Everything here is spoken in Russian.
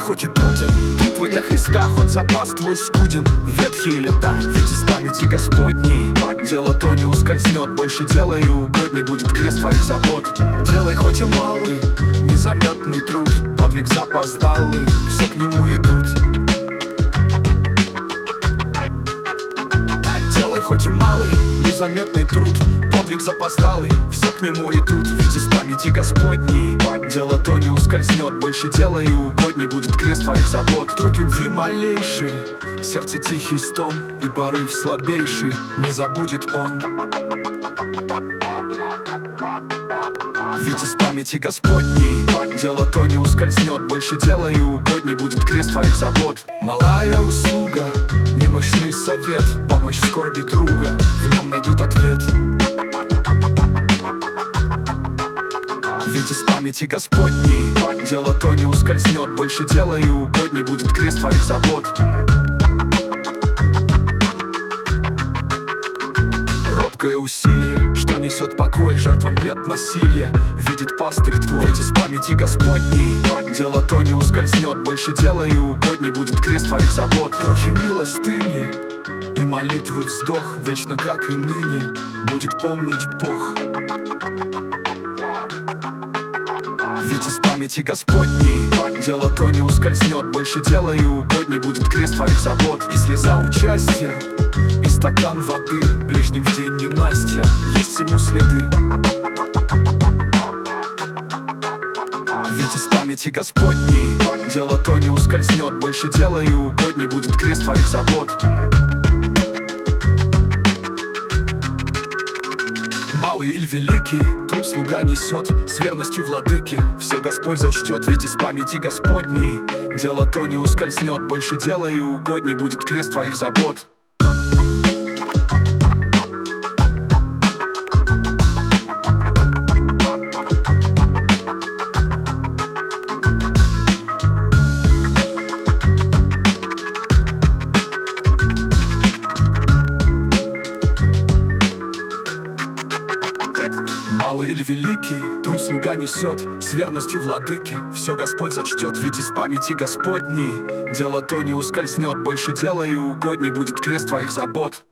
хоть и труден, твой для Христа хоть запас твой скуден. Ветхие лета, ведь из памяти Господней дело то не ускользнет, больше делай, и угодней будет крест твоих забот. Делай хоть и малый, незаметный труд, подвиг запоздалый, все к нему идут. Делай хоть и малый, незаметный труд, подвиг запоздалый, все к нему идут. Ведь из памяти Господней дело то не ускользнет, больше делай, и угодней будет крест твоих забот. Труд любви малейший, сердце тихий стон, и порыв слабейший не забудет он. Ведь из памяти Господней дело то не ускользнет, больше делай, и угодней будет крест твоих забот. Малая услуга, немощный совет, помощь в скорби друга, в нем найдут ответ. Ведь из памяти Господней дело то не ускользнет, больше делай, и угодней будет крест твоих забот. Робкое усилие, что несет покой, жертвам нет насилия, видит пастырь твой. Ведь из памяти Господней дело то не ускользнет, больше делай, и угодней будет крест твоих забот. Прочи милостыни и молитвы вздох, вечно как и ныне будет помнить Бог. Ведь из памяти Господней дело то не ускользнет, больше делай, и угодней будет крест твоих забот. И слеза участия, и стакан воды, ближним в день ненастья есть ему следы. Ведь из памяти Господней дело то не ускользнет, больше делай, и угодней будет крест твоих забот. Малый или великий, труд слуга несет, с верностью владыки все Господь зачтет. Ведь из памяти Господней дело то не ускользнет, больше делай, и угодней будет крест твоих забот. Малый или великий, труд слуга несет, с верностью владыки все Господь зачтет. Ведь из памяти Господней дело то не ускользнет, больше делай, и угодней будет крест твоих забот.